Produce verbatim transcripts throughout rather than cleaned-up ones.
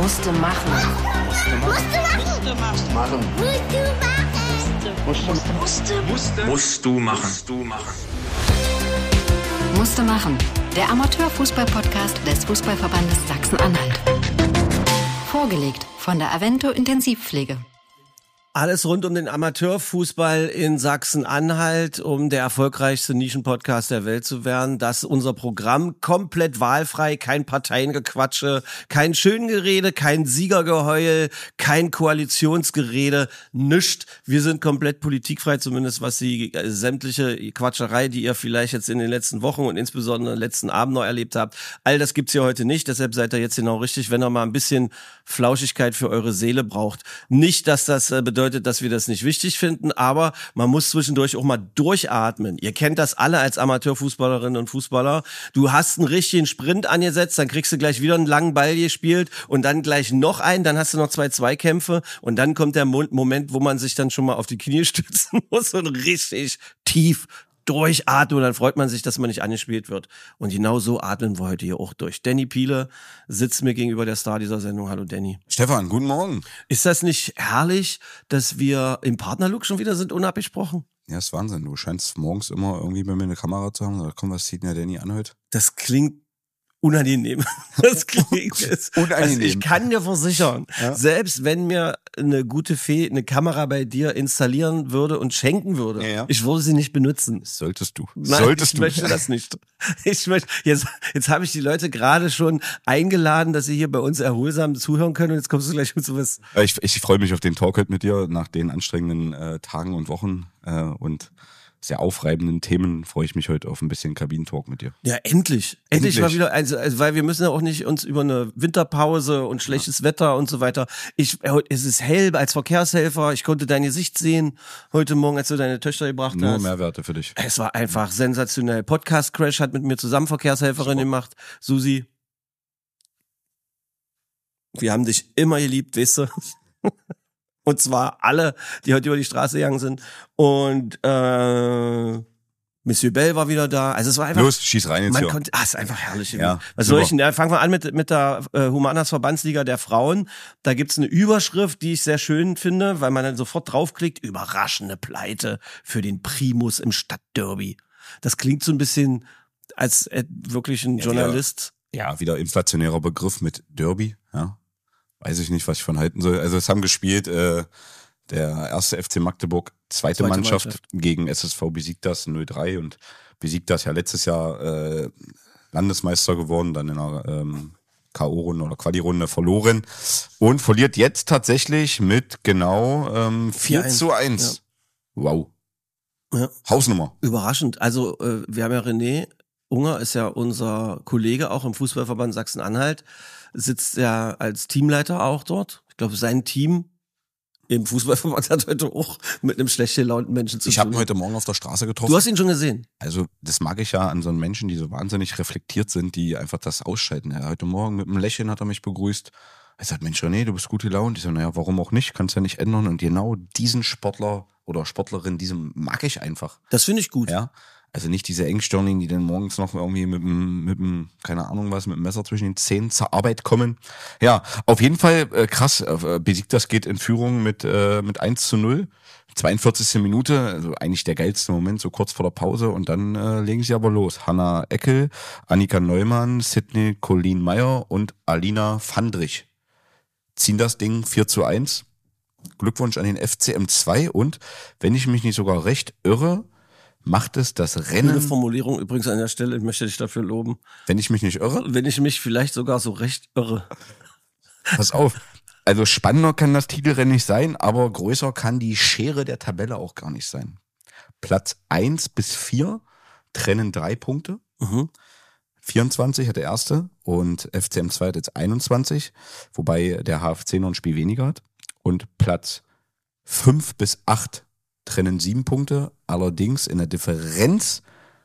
Musste machen. Musste machen. Musste machen. Musste machen. Musste. Musste. Musst du machen. Musst du machen. Musste machen. Der Amateurfußball-Podcast des Fußballverbandes Sachsen-Anhalt. Vorgelegt von der Avento Intensivpflege. Alles rund um den Amateurfußball in Sachsen-Anhalt, um der erfolgreichste Nischenpodcast der Welt zu werden. Das ist unser Programm, komplett wahlfrei, kein Parteiengequatsche, kein Schöngerede, kein Siegergeheul, kein Koalitionsgerede, nischt. Wir sind komplett politikfrei, zumindest was die äh, sämtliche Quatscherei, die ihr vielleicht jetzt in den letzten Wochen und insbesondere letzten Abend noch erlebt habt. All das gibt's hier heute nicht, deshalb seid ihr jetzt genau richtig, wenn ihr mal ein bisschen Flauschigkeit für eure Seele braucht. Nicht, dass das äh, bedeutet, dass wir das nicht wichtig finden, aber man muss zwischendurch auch mal durchatmen. Ihr kennt das alle als Amateurfußballerinnen und Fußballer. Du hast einen richtigen Sprint angesetzt, dann kriegst du gleich wieder einen langen Ball gespielt und dann gleich noch einen, dann hast du noch zwei Zweikämpfe und dann kommt der Mo- Moment, wo man sich dann schon mal auf die Knie stützen muss und richtig tief durchatmen und dann freut man sich, dass man nicht angespielt wird. Und genau so atmen wir heute hier auch durch. Danny Piele sitzt mir gegenüber, der Star dieser Sendung. Hallo Danny. Stefan, guten Morgen. Ist das nicht herrlich, dass wir im Partnerlook schon wieder sind, unabgesprochen? Ja, ist Wahnsinn. Du scheinst morgens immer irgendwie bei mir eine Kamera zu haben. Da komm, was zieht denn der Danny an heute? Das klingt unangenehm. Das klingt jetzt, unangenehm. Also ich kann dir versichern, Ja? selbst wenn mir eine gute Fee eine Kamera bei dir installieren würde und schenken würde, Ja, ja. ich würde sie nicht benutzen. Solltest du. Nein, Solltest ich du. möchte das nicht. Ich möchte, jetzt, jetzt habe ich die Leute gerade schon eingeladen, dass sie hier bei uns erholsam zuhören können und jetzt kommst du gleich mit sowas. Ich, ich freue mich auf den Talk heute mit dir nach den anstrengenden äh, Tagen und Wochen äh, und sehr aufreibenden Themen. Freue ich mich heute auf ein bisschen Kabinentalk mit dir. Ja, endlich. Endlich, Endlich. mal wieder, also, also, weil wir müssen ja auch nicht uns über eine Winterpause und schlechtes ja. Wetter und so weiter. Ich, es ist hell als Verkehrshelfer. Ich konnte dein Gesicht sehen heute Morgen, als du deine Töchter gebracht Nur hast. Mehrwerte für dich. Es war einfach sensationell. Podcast Crash hat mit mir zusammen Verkehrshelferin Super. gemacht. Susi. Wir haben dich immer geliebt, weißt du? Und zwar alle, die heute über die Straße gegangen sind. Und äh, Monsieur Bell war wieder da. Also es war einfach. Los, schieß rein jetzt Man hier. konnte, ah, es ist einfach herrlich. Ja, Was super. soll ich denn? Ja, fangen wir an mit mit der äh, Humanas Verbandsliga der Frauen. Da gibt's eine Überschrift, die ich sehr schön finde, weil man dann sofort draufklickt: Überraschende Pleite für den Primus im Stadtderby. Das klingt so ein bisschen als äh, wirklich ein Ja, Journalist. Ja, wieder inflationärer Begriff mit Derby. Ja, weiß ich nicht, was ich von halten soll. Also es haben gespielt äh, der erste F C Magdeburg, zweite, Zweite Mannschaft, Mannschaft. gegen S S V Besiktas null drei und Besiktas ja letztes Jahr äh, Landesmeister geworden, dann in einer ähm, K O-Runde oder Quali-Runde verloren und verliert jetzt tatsächlich mit genau ähm, vier zu eins. Wow. Ja. Hausnummer. Überraschend. Also äh, wir haben ja René Unger, ist ja unser Kollege auch im Fußballverband Sachsen-Anhalt, sitzt ja als Teamleiter auch dort. Ich glaube, sein Team im Fußballverband hat heute auch mit einem schlecht gelaunten Menschen zu Ich habe tun. ihn heute Morgen auf der Straße getroffen. Du hast ihn schon gesehen. Also das mag ich ja an so Menschen, die so wahnsinnig reflektiert sind, die einfach das ausschalten. Ja, heute Morgen mit einem Lächeln hat er mich begrüßt. Er sagt, Mensch René, du bist gut gelaunt. Ich so, naja, warum auch nicht? Kannst ja nicht ändern. Und genau diesen Sportler oder Sportlerin, diesen mag ich einfach. Das finde ich gut. Ja, also nicht diese Engstirnigen, die dann morgens noch irgendwie mit dem, mit dem, keine Ahnung was, mit dem Messer zwischen den Zähnen zur Arbeit kommen. Ja, auf jeden Fall äh, krass. Äh, Besiktas geht in Führung mit, äh, mit eins zu null. zweiundvierzigste Minute, also eigentlich der geilste Moment, so kurz vor der Pause. Und dann äh, legen sie aber los. Hanna Eckel, Annika Neumann, Sydney Colleen Meyer und Alina Fandrich ziehen das Ding vier zu eins. Glückwunsch an den F C M zwei. Und wenn ich mich nicht sogar recht irre, macht es das Schöne Rennen, Formulierung übrigens an der Stelle. Ich möchte dich dafür loben. wenn ich mich nicht irre, Wenn ich mich vielleicht sogar so recht irre. pass auf. Also spannender kann das Titelrennen nicht sein, aber größer kann die Schere der Tabelle auch gar nicht sein. Platz eins bis vier trennen drei Punkte. Mhm. vierundzwanzig hat der erste und F C M zwei hat jetzt einundzwanzig, wobei der H F C noch ein Spiel weniger hat. Und Platz fünf bis acht trennen sieben Punkte. Allerdings in der Differenz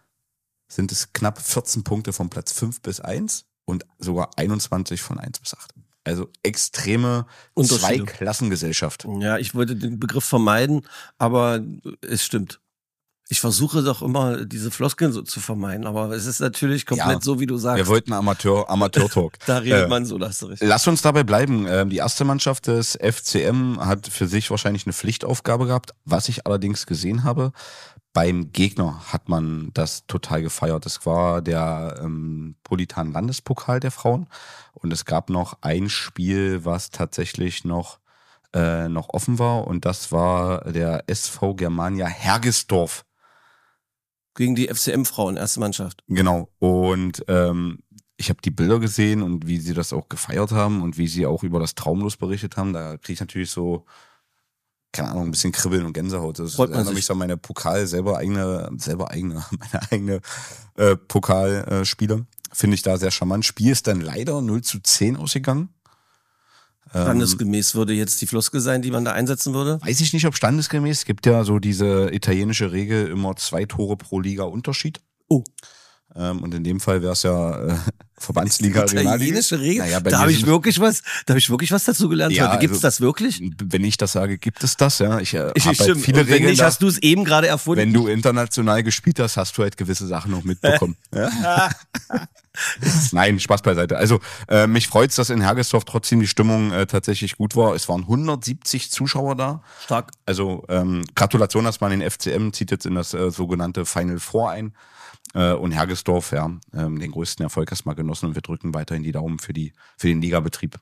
sind es knapp vierzehn Punkte von Platz fünf bis eins und sogar einundzwanzig von eins bis acht. Also extreme Unterschiede. Zweiklassengesellschaft. Ja, ich wollte den Begriff vermeiden, aber es stimmt. Ich versuche doch immer, diese Floskeln so zu vermeiden, aber es ist natürlich komplett Ja, so, wie du sagst. Wir wollten Amateur, Amateur-Talk. Da redet Äh, man so, da hast du recht. Lass uns dabei bleiben. Ähm, Die erste Mannschaft des F C M hat für sich wahrscheinlich eine Pflichtaufgabe gehabt. Was ich allerdings gesehen habe, beim Gegner hat man das total gefeiert. Das war der ähm, Politan-Landespokal der Frauen. Und es gab noch ein Spiel, was tatsächlich noch, äh, noch offen war. Und das war der S V Germania Hergesdorf. Gegen die F C M-Frauen, erste Mannschaft. Genau. Und ähm, ich habe die Bilder gesehen und wie sie das auch gefeiert haben und wie sie auch über das Traumlos berichtet haben. Da kriege ich natürlich so, keine Ahnung, ein bisschen Kribbeln und Gänsehaut. Das Freut man erinnert sich. mich an meine Pokal, selber eigene, selber eigene, meine eigene äh, Pokalspiele. Finde ich da sehr charmant. Spiel ist dann leider null zu zehn ausgegangen. Standesgemäß würde jetzt die Floskel sein, die man da einsetzen würde. Weiß ich nicht, ob standesgemäß. Es gibt ja so diese italienische Regel, immer zwei Tore pro Liga Unterschied. Oh. Ähm, und in dem Fall wäre es ja äh, Verbandsliga Regionalliga. Italienische Regel? Naja, bei da mir habe ich sind- wirklich was, da habe ich wirklich was dazu gelernt. Ja, heute. Gibt's also- das wirklich? Wenn ich das sage, gibt es das, ja. Ich äh, Ich, habe halt stimmt. viele Und wenn Regeln. nicht, da. hast du es eben gerade erfunden. Wenn du international gespielt hast, hast du halt gewisse Sachen noch mitbekommen. ja? Nein, Spaß beiseite. Also äh, mich freut's, dass in Hergesdorf trotzdem die Stimmung äh, tatsächlich gut war. Es waren hundertsiebzig Zuschauer da. Stark. Also ähm, Gratulation erstmal an den F C M, zieht jetzt in das äh, sogenannte Final Four ein. Äh, und Hergesdorf, ja, ähm, den größten Erfolg erstmal genossen und wir drücken weiterhin die Daumen für die für den Ligabetrieb.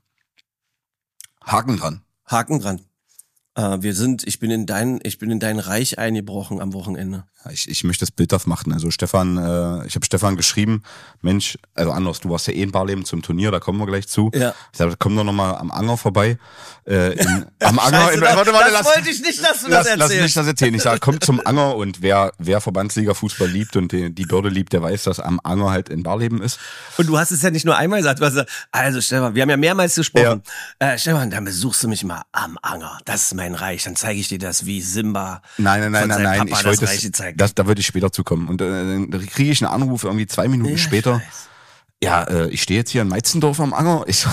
Haken dran. Haken dran. Äh, wir sind, ich bin in dein, ich bin in dein Reich eingebrochen am Wochenende. Ja, Ich, ich möchte das bildhaft machen. Also Stefan, äh, ich habe Stefan geschrieben, Mensch, also anders, du warst ja eh in Barleben zum Turnier, da kommen wir gleich zu. Ja. Ich sag, komm doch nochmal am Anger vorbei. Äh, in, am Anger, Scheiße, in, das, warte, warte, das lass, wollte ich nicht, dass du lass, das lass erzählst. nicht das erzählen. Ich sage, komm zum Anger und wer, wer Verbandsliga Fußball liebt und die, die Börde liebt, der weiß, dass am Anger halt in Barleben ist. Und du hast es ja nicht nur einmal gesagt, du hast gesagt, also Stefan, wir haben ja mehrmals gesprochen. Äh, Stefan, dann besuchst du mich mal am Anger. Das ist mein Reich. Dann zeige ich dir das, wie Simba Nein, nein, nein, von nein, seinem nein. Papa Ich wollte das Reich das, gezeigt. das, da würde ich später zukommen. Und äh, dann kriege ich einen Anruf irgendwie zwei Minuten Ja, später. ich weiß. Ja, äh, ich stehe jetzt hier in Meitzendorf am Anger. Ich so,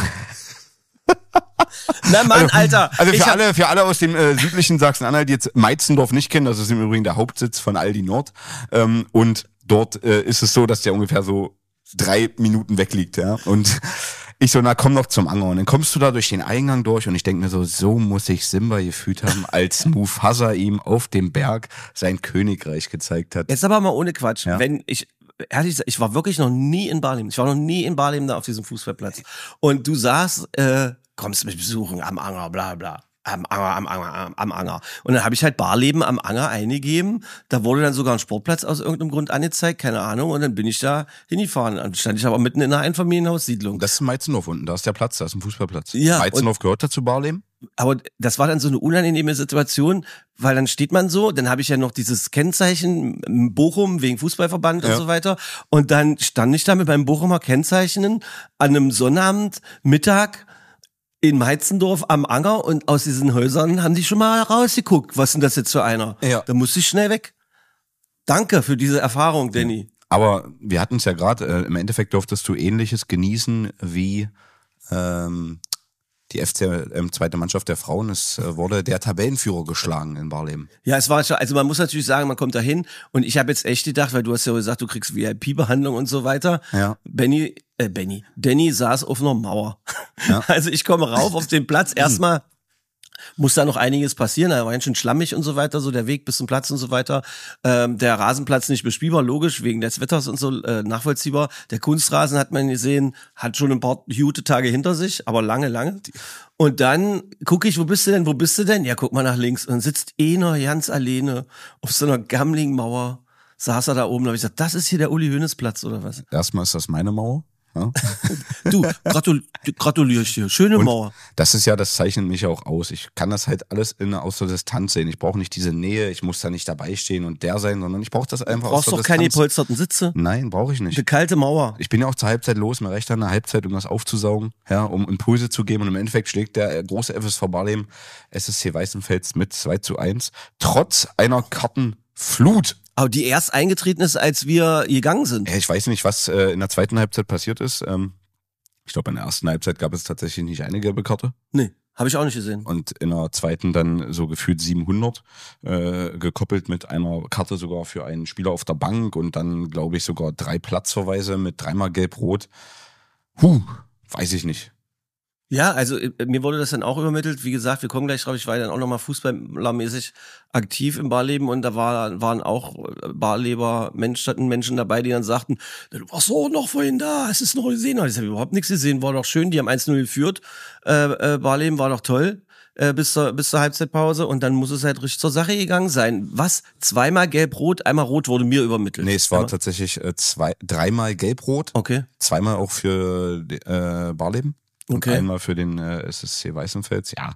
Na Mann, Alter. Also ich für hab- alle, für alle aus dem äh, südlichen Sachsen-Anhalt, die jetzt Meitzendorf nicht kennen, das ist im Übrigen der Hauptsitz von Aldi Nord. Ähm, und dort äh, ist es so, dass der ungefähr so drei Minuten weg liegt, ja. Und ich so, na komm doch zum Anger. Und dann kommst du da durch den Eingang durch und ich denke mir so, so muss sich Simba gefühlt haben, als Mufasa ihm auf dem Berg sein Königreich gezeigt hat. Jetzt aber mal ohne Quatsch. Ja. Wenn ich, ehrlich gesagt, ich war wirklich noch nie in Barleben. Ich war noch nie in Barleben da auf diesem Fußballplatz. Und du sagst, äh, kommst mich besuchen am Anger, bla bla. Am Anger, am Anger, am, am Anger. Und dann habe ich halt Barleben am Anger eingegeben. Da wurde dann sogar ein Sportplatz aus irgendeinem Grund angezeigt, keine Ahnung. Und dann bin ich da hingefahren. Dann stand ich aber mitten in einer Einfamilienhaussiedlung. Das ist Meitzendorf unten, da ist der Platz, da ist ein Fußballplatz. Ja, Meitzendorf gehört dazu Barleben? Aber das war dann so eine unangenehme Situation, weil dann steht man so, dann habe ich ja noch dieses Kennzeichen m, Bochum wegen Fußballverband und Ja. so weiter. Und dann stand ich da mit meinem Bochumer Kennzeichen an einem Sonnabend, Mittag in Meitzendorf am Anger und aus diesen Häusern haben die schon mal rausgeguckt. Was ist denn das jetzt für einer? Ja. Da musste ich schnell weg. Danke für diese Erfahrung, Danny. Aber wir hatten es ja gerade, äh, im Endeffekt durftest du Ähnliches genießen wie ähm, die F C M zweite Mannschaft der Frauen. Es äh, wurde der Tabellenführer geschlagen in Barleben. Ja, es war schon, also man muss natürlich sagen, man kommt da hin und ich habe jetzt echt gedacht, weil du hast ja gesagt, du kriegst V I P-Behandlung und so weiter. Ja. Benny, äh, Benny, Danny saß auf einer Mauer. Ja. Also ich komme rauf auf den Platz, erstmal muss da noch einiges passieren, da war ganz schön schlammig und so weiter, so der Weg bis zum Platz und so weiter. Ähm, der Rasenplatz nicht bespielbar, logisch, wegen des Wetters und so, äh, nachvollziehbar. Der Kunstrasen hat man gesehen, hat schon ein paar gute Tage hinter sich, aber lange, lange. Und dann gucke ich, wo bist du denn, wo bist du denn? Ja, guck mal nach links. Und dann sitzt einer ganz alleine auf so einer gammeligen Mauer, saß er da oben. Da habe ich gesagt, das ist hier der Uli Hoeneß Platz oder was? Erstmal ist das meine Mauer. Ja. Du, gratul gratuliere ich dir. Schöne Und Mauer. das ist ja, das zeichnet mich auch aus. Ich kann das halt alles in, aus der Distanz sehen. Ich brauche nicht diese Nähe, ich muss da nicht dabei stehen und der sein, sondern ich brauche das einfach aus Brauchst der doch keine Distanz. gepolsterten Sitze. Nein, brauche ich Eine nicht. kalte Mauer. Ich bin ja auch zur Halbzeit los, mir reicht dann eine Halbzeit, um das aufzusaugen, ja, um Impulse zu geben. Und im Endeffekt schlägt der große F S V Barleben S S C Weißenfels mit zwei zu eins. Trotz einer Kartenflut. Aber die erst eingetreten ist, als wir gegangen sind. Ja, ich weiß nicht, was äh, in der zweiten Halbzeit passiert ist. Ähm, ich glaube, in der ersten Halbzeit gab es tatsächlich nicht eine gelbe Karte. Nee. habe ich auch nicht gesehen. Und in der zweiten dann so gefühlt siebenhundert, äh, gekoppelt mit einer Karte sogar für einen Spieler auf der Bank und dann, glaube ich, sogar drei Platzverweise mit dreimal Gelb-Rot. Huh, weiß ich nicht. Ja, also mir wurde das dann auch übermittelt. Wie gesagt, wir kommen gleich drauf. Ich war dann auch nochmal fußballermäßig aktiv im Barleben und da war, waren auch Barleber Menschen, Menschen dabei, die dann sagten, du warst so noch vorhin da, hast du es noch gesehen? Ich habe überhaupt nichts gesehen, war doch schön, die haben eins null geführt. Äh, äh, Barleben war doch toll äh, bis zur, bis zur Halbzeitpause und dann muss es halt richtig zur Sache gegangen sein. Was? Zweimal gelb-rot, einmal rot wurde mir übermittelt. Nee, es war einmal? tatsächlich äh, zwei, dreimal gelb-rot. Okay. Zweimal auch für äh, Barleben. Und okay. einmal für den äh, S S C Weißenfels, ja.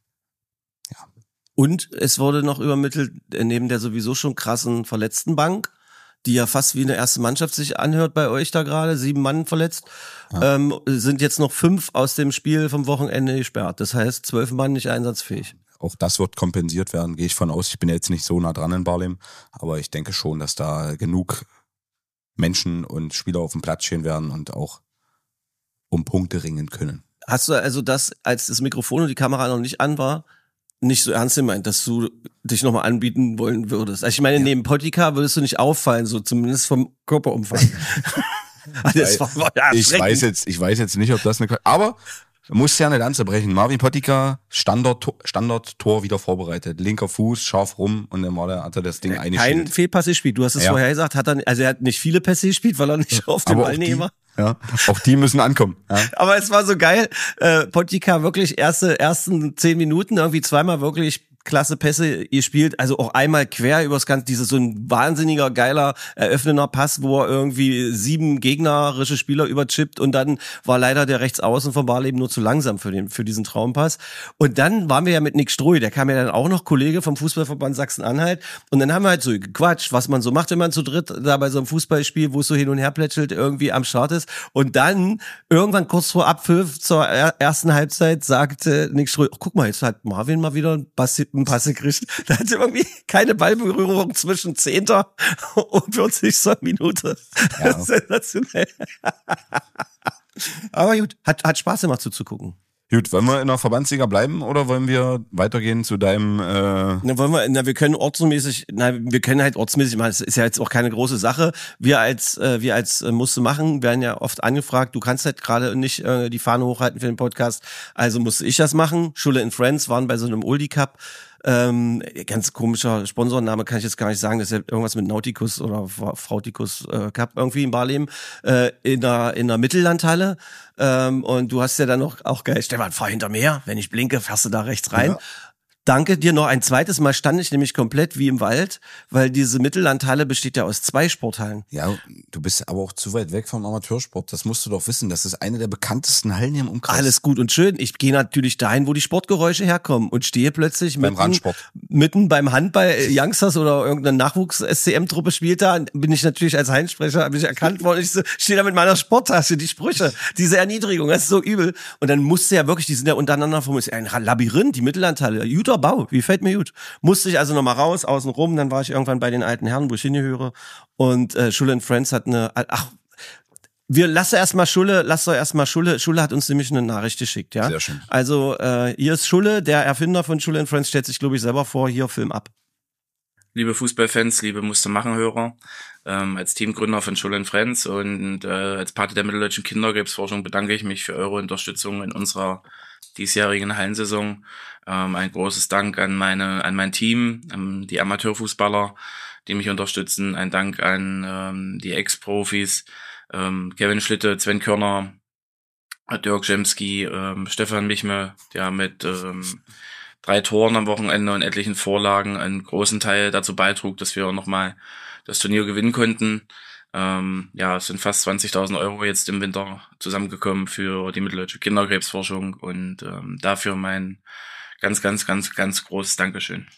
ja. Und es wurde noch übermittelt, neben der sowieso schon krassen Verletztenbank, die ja fast wie eine erste Mannschaft sich anhört bei euch da gerade, sieben Mann verletzt, ja. ähm, sind jetzt noch fünf aus dem Spiel vom Wochenende gesperrt. Das heißt, zwölf Mann nicht einsatzfähig. Auch das wird kompensiert werden, gehe ich von aus. Ich bin jetzt nicht so nah dran in Barleben, aber ich denke schon, dass da genug Menschen und Spieler auf dem Platz stehen werden und auch um Punkte ringen können. Hast du also das, als das Mikrofon und die Kamera noch nicht an war, nicht so ernst gemeint, dass du dich nochmal anbieten wollen würdest? Also ich meine, ja. neben Politika würdest du nicht auffallen, so zumindest vom Körperumfang. das war, war ja ich weiß jetzt, ich weiß jetzt nicht, ob das eine, aber muss ja eine Lanze brechen. Marvin Politika, Standard, Standard-Tor wieder vorbereitet. Linker Fuß, scharf rum und dann war der, hat er das Ding ja, eingeschnitten. Kein Fehlpass gespielt. Du hast es ja. vorher gesagt, hat er, also er hat nicht viele Pässe gespielt, weil er nicht auf dem Ball näher war. Ja, auch die müssen ankommen. Ja. Aber es war so geil. Äh, Politika wirklich erste, ersten zehn Minuten irgendwie zweimal wirklich klasse Pässe gespielt, also auch einmal quer übers ganze, dieses so ein wahnsinniger, geiler, eröffnender Pass, wo er irgendwie sieben gegnerische Spieler überchippt und dann war leider der Rechtsaußen von Barleben nur zu langsam für den, für diesen Traumpass. Und dann waren wir ja mit Nick Struy, der kam ja dann auch noch Kollege vom Fußballverband Sachsen-Anhalt und dann haben wir halt so gequatscht, was man so macht, wenn man zu dritt da bei so einem Fußballspiel, wo es so hin und her plätschelt, irgendwie am Start ist. Und dann irgendwann kurz vor Abpfiff zur ersten Halbzeit sagte Nick Struy, oh, guck mal, jetzt hat Marvin mal wieder ein Pass Passe gekriegt. Da hatte irgendwie keine Ballberührung zwischen zehnter und vierzigster Minute. Ja. Sensationell. Aber gut, hat, hat Spaß gemacht zuzugucken. Gut, wollen wir in der Verbandsliga bleiben oder wollen wir weitergehen zu deinem... Äh na, wollen wir, na, wir können ortsmäßig, na, wir können halt ortsmäßig machen, das ist ja jetzt auch keine große Sache. Wir als, äh, wir als äh, musste machen, werden ja oft angefragt, du kannst halt gerade nicht äh, die Fahne hochhalten für den Podcast, also musste ich das machen. Schule in Friends waren bei so einem Oldie Cup. Ähm, ganz komischer Sponsorname kann ich jetzt gar nicht sagen, das ist ja irgendwas mit Nauticus oder Frauticus äh, Cup irgendwie in Barleben, äh, in der, in der Mittellandhalle. Ähm, und du hast ja dann noch, auch geil, Stefan, fahr hinter mir, wenn ich blinke, fährst du da rechts rein. Ja. Danke dir noch ein zweites Mal stand ich nämlich komplett wie im Wald, weil diese Mittellandhalle besteht ja aus zwei Sporthallen. Ja, du bist aber auch zu weit weg vom Amateursport. Das musst du doch wissen. Das ist eine der bekanntesten Hallen hier im Umkreis. Alles gut und schön. Ich gehe natürlich dahin, wo die Sportgeräusche herkommen und stehe plötzlich beim mitten, Randsport. mitten beim Handball Youngsters oder irgendeine Nachwuchs-S C M-Truppe spielt da. Bin ich natürlich als Heinsprecher bin ich erkannt worden. Ich so, stehe da mit meiner Sporttasche, die Sprüche, diese Erniedrigung, das ist so übel. Und dann musste ja wirklich, die sind ja untereinander formiert, ein Labyrinth, die Mittellandhalle, guter Bau, wie fällt mir gut. Musste ich also nochmal raus, außen rum, dann war ich irgendwann bei den alten Herren, wo ich hingehöre. Und äh, Schule in Friends hat eine, ach, wir lassen erstmal Schulle, lass doch erstmal Schulle. Schulle hat uns nämlich eine Nachricht geschickt, ja. Sehr schön. Also äh, hier ist Schulle, der Erfinder von Schule in Friends, stellt sich, glaube ich, selber vor, hier Film ab. Liebe Fußballfans, liebe Musste-Machen-Hörer, ähm, als Teamgründer von Schule in Friends und äh, als Pate der mitteldeutschen Kinderkrebsforschung bedanke ich mich für eure Unterstützung in unserer diesjährigen Hallensaison. Ähm, ein großes Dank an meine, an mein Team, ähm, die Amateurfußballer, die mich unterstützen. Ein Dank an ähm, die Ex-Profis, ähm, Kevin Schlitte, Sven Körner, Dirk Jemski, ähm, Stefan Michme, der mit ähm, drei Toren am Wochenende und etlichen Vorlagen einen großen Teil dazu beitrug, dass wir nochmal das Turnier gewinnen konnten. Ähm, ja, es sind fast zwanzigtausend Euro jetzt im Winter zusammengekommen für die mitteldeutsche Kinderkrebsforschung und ähm, dafür mein ganz, ganz, ganz, ganz großes Dankeschön.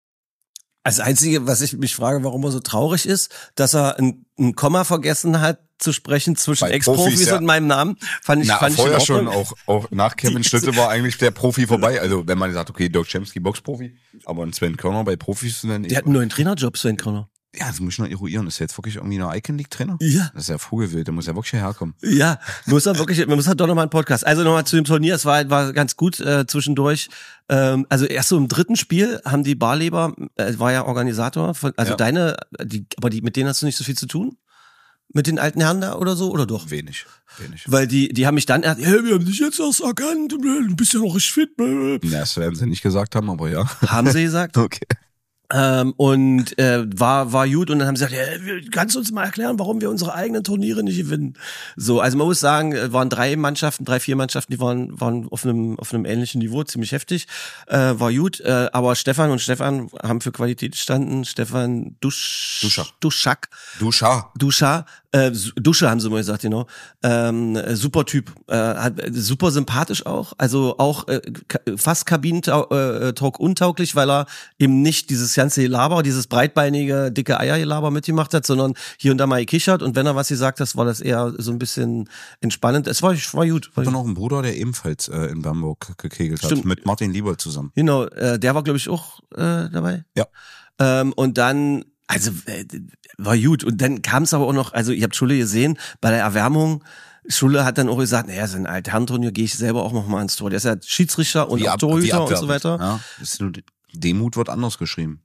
Als Einzige, was ich mich frage, warum er so traurig ist, dass er ein, ein Komma vergessen hat zu sprechen zwischen Ex-Profis ja. und meinem Namen, fand ich, Na, fand vorher ich schon, auch, auch nach Kevin Schlitte war eigentlich der Profi vorbei. Also wenn man sagt, okay, Dirk Jemski, Boxprofi, aber ein Sven Körner bei Profis zu nennen. Der hat einen neuen Trainerjob, Sven Körner. Ja, das muss ich noch eruieren. Ist er jetzt wirklich irgendwie ein Icon League Trainer? Ja. Das ist ja Vogelwild, da muss er wirklich herkommen. Ja, muss er wirklich, man muss halt doch nochmal einen Podcast. Also nochmal zu dem Turnier, es war, war ganz gut äh, zwischendurch. Ähm, also erst so im dritten Spiel haben die Barleber, äh, war ja Organisator, von, also Ja. deine, die, aber die, mit denen hast du nicht so viel zu tun? Mit den alten Herren da oder so, oder doch? Wenig, wenig. Weil die, die haben mich dann erst, hey, wir haben dich jetzt erst erkannt, du bist ja noch richtig fit. Ja, das werden sie nicht gesagt haben, aber ja. Haben sie gesagt. Okay. Ähm, und äh, war war gut und dann haben sie gesagt, ja, wir- kannst du uns mal erklären, warum wir unsere eigenen Turniere nicht gewinnen? So, also man muss sagen, äh, waren drei Mannschaften, drei, vier Mannschaften, die waren waren auf einem auf einem ähnlichen Niveau, ziemlich heftig, äh, war gut, äh, aber Stefan und Stefan haben für Qualität gestanden, Stefan Dusch, Duscher. Duschak, Du Schar. Duscha, äh, Su- Dusche haben sie mal gesagt, genau. Ähm, äh, super Typ, äh, hat, äh, super sympathisch auch, also auch äh, ka- fast Kabinentalk äh, Talk untauglich, weil er eben nicht dieses ganze Gelaber, dieses breitbeinige, dicke Eiergelaber mitgemacht hat, sondern hier und da mal gekichert und wenn er was gesagt hat, war das eher so ein bisschen entspannend. Es war, war gut. War Ich habe gut. noch einen Bruder, der ebenfalls äh, in Bamberg gekegelt hat, Stimmt. mit Martin Liebold zusammen. Genau, äh, der war glaube ich auch äh, dabei. Ja. Ähm, und dann, also äh, war gut. Und dann kam es aber auch noch, also ihr habt Schulle gesehen, bei der Erwärmung, Schulle hat dann auch gesagt, naja, so ein Altherrenturnier gehe ich selber auch noch mal ans Tor. Der ist ja Schiedsrichter und Wie auch ab- wie Torhüter und so abwertend. weiter. Ja, ist nur, Demut wird anders geschrieben.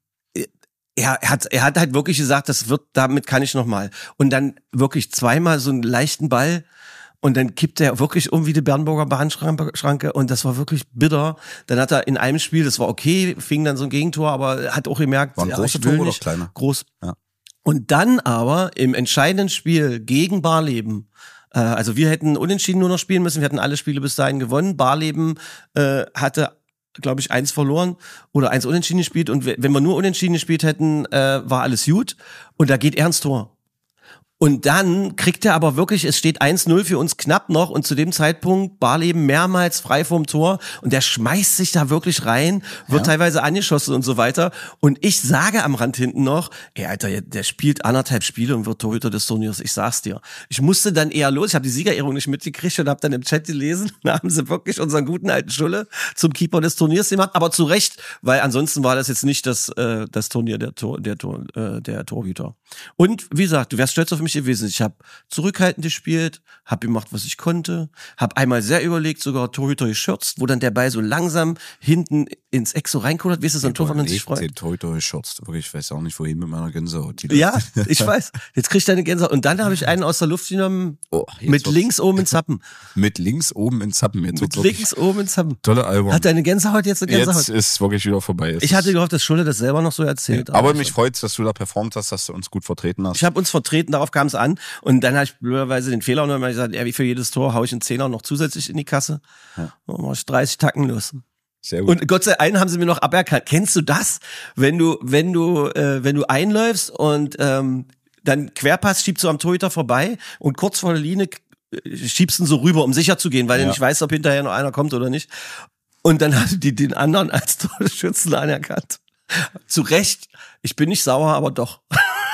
Er, er hat, er hat halt wirklich gesagt, das wird, damit kann ich noch mal. Und dann wirklich zweimal so einen leichten Ball und dann kippt er wirklich um wie die Bernburger Bahnschranke und das war wirklich bitter. Dann hat er in einem Spiel, das war okay, fing dann so ein Gegentor, aber er hat auch gemerkt, Waren ja, große ich will Tore oder nicht. kleine? Groß. Ja. Und dann aber im entscheidenden Spiel gegen Barleben, äh, also wir hätten unentschieden nur noch spielen müssen, wir hatten alle Spiele bis dahin gewonnen. Barleben äh, hatte, glaube ich, eins verloren oder eins unentschieden gespielt und we- wenn wir nur unentschieden gespielt hätten, äh, war alles gut und da geht er ins Tor. Und dann kriegt er aber wirklich, es steht eins null für uns knapp noch und zu dem Zeitpunkt Barleben mehrmals frei vom Tor und der schmeißt sich da wirklich rein, wird Ja. teilweise angeschossen und so weiter. Und ich sage am Rand hinten noch, ey Alter, der spielt anderthalb Spiele und wird Torhüter des Turniers, ich sag's dir. Ich musste dann eher los, ich habe die Siegerehrung nicht mitgekriegt und habe dann im Chat gelesen, da haben sie wirklich unseren guten alten Schulle zum Keeper des Turniers gemacht, aber zu Recht, weil ansonsten war das jetzt nicht das, äh, das Turnier der, Tor, der, Tor, äh, der Torhüter. Und wie gesagt, du wärst stolz auf mich gewesen. Ich habe zurückhaltend gespielt, habe gemacht, was ich konnte, habe einmal sehr überlegt, sogar Torhüter geschürzt, wo dann der Ball so langsam hinten ins Eck so reinkullert. Weißt du, so ein Tor, wenn man sich freut. Den Torhüter geschürzt. Wirklich, ich weiß auch nicht, wohin mit meiner Gänsehaut. Die Ja, ich weiß. Jetzt krieg ich deine Gänsehaut. Und dann habe ich einen aus der Luft genommen, Oh, jetzt mit wird's- links oben in Zappen. Mit links oben in Zappen. Jetzt Mit wird's wirklich links oben in Zappen. tolle Album. Hat deine Gänsehaut jetzt eine Gänsehaut? Jetzt ist wirklich wieder vorbei. Es Ich hatte ist- gehofft, dass Schulle das selber noch so erzählt. aber mich freut's, dass du da performt hast, dass du uns gut vertreten hast. Ich habe uns vertreten, darauf kam es an. Und dann habe ich blöderweise den Fehler noch mal gesagt, ja, wie für jedes Tor hau ich einen Zehner noch zusätzlich in die Kasse. Ja. Dann mach ich dreißig Tacken los. Sehr gut. Und Gott sei Dank, einen haben sie mir noch aberkannt. Kennst du das? Wenn du, wenn du, äh, wenn du einläufst und ähm, dann Querpass schiebst du am Torhüter vorbei und kurz vor der Linie äh, schiebst ihn so rüber, um sicher zu gehen, weil Ja. du nicht weißt, ob hinterher noch einer kommt oder nicht. Und dann haben die den anderen als Torschützen anerkannt. Zu Recht. Ich bin nicht sauer, aber doch.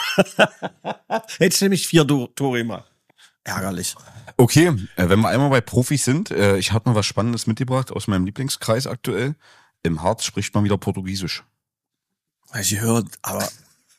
Hätte ich nämlich vier Do- Tore gemacht. Ärgerlich. Okay, äh, wenn wir einmal bei Profis sind, äh, ich habe noch was Spannendes mitgebracht aus meinem Lieblingskreis aktuell. Im Harz spricht man wieder Portugiesisch. Habe ich gehört, aber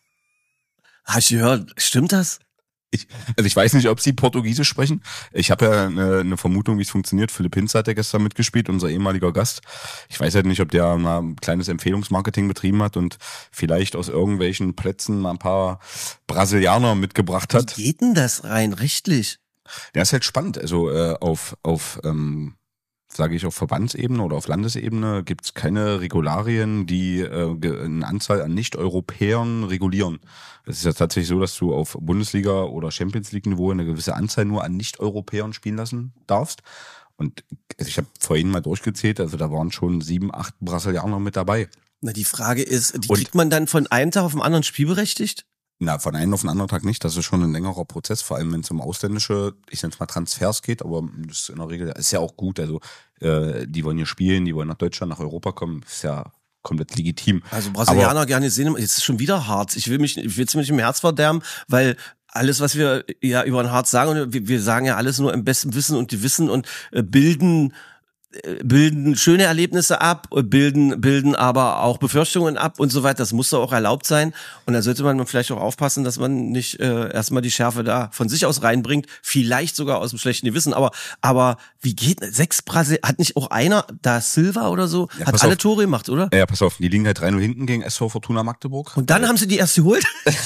habe ich gehört, stimmt das? Ich, also ich weiß nicht, ob sie Portugiesisch sprechen. Ich habe ja eine, eine Vermutung, wie es funktioniert. Philipp Hinz hat ja gestern mitgespielt, unser ehemaliger Gast. Ich weiß halt nicht, ob der mal ein kleines Empfehlungsmarketing betrieben hat und vielleicht aus irgendwelchen Plätzen mal ein paar Brasilianer mitgebracht hat. Wie geht denn das rein rechtlich? Der ist halt spannend. Also äh, auf, auf ähm, sage ich, auf Verbandsebene oder auf Landesebene gibt es keine Regularien, die äh, ge- eine Anzahl an Nicht-Europäern regulieren. Es ist ja tatsächlich so, dass du auf Bundesliga- oder Champions-League-Niveau eine gewisse Anzahl nur an Nicht-Europäern spielen lassen darfst. Und also ich habe vorhin mal durchgezählt, also da waren schon sieben, acht Brasilianer mit dabei. Na, die Frage ist, die Und- kriegt man dann von einem Tag auf den anderen spielberechtigt? Na, von einem auf den anderen Tag nicht. Das ist schon ein längerer Prozess, vor allem wenn es um ausländische, ich nenne es mal Transfers geht, aber das ist in der Regel, ist ja auch gut. Also äh, die wollen hier spielen, die wollen nach Deutschland, nach Europa kommen, ist ja komplett legitim. Also Brasilianer gerne sehen, jetzt ist schon wieder Harz. Ich will mich, ich will ziemlich im Herz verderben, weil alles, was wir ja über den Harz sagen, und wir, wir sagen ja alles nur im besten Wissen und die Wissen und äh, bilden bilden schöne Erlebnisse ab, bilden bilden aber auch Befürchtungen ab und so weiter. Das muss doch auch erlaubt sein. Und da sollte man vielleicht auch aufpassen, dass man nicht äh, erstmal die Schärfe da von sich aus reinbringt, vielleicht sogar aus dem schlechten Gewissen. Aber aber wie geht sechs Brasil hat nicht auch einer, da Silva oder so, Ja, hat pass alle auf. Tore gemacht, oder? Ja, pass auf, die liegen halt drei null hinten gegen S V Fortuna Magdeburg. Und dann haben sie die erst geholt.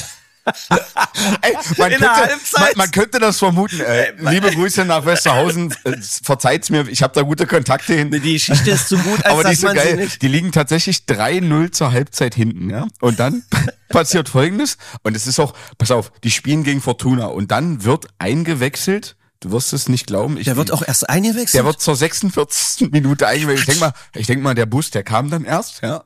Ey, man, In könnte, der man, Halbzeit. man könnte das vermuten. Äh, liebe Grüße nach Westerhausen. Äh, verzeiht's mir, ich habe da gute Kontakte hin. Die Geschichte ist zu gut, als Aber die dass ist so man sie geil. nicht. Die liegen tatsächlich drei null zur Halbzeit hinten, ja. Und dann passiert Folgendes. Und es ist auch, pass auf, die spielen gegen Fortuna. Und dann wird eingewechselt. Du wirst es nicht glauben. Ich, Der wird auch erst eingewechselt. Der wird zur sechsundvierzigsten Minute eingewechselt. Ich denk mal, ich denk mal, der Bus, der kam dann erst, ja.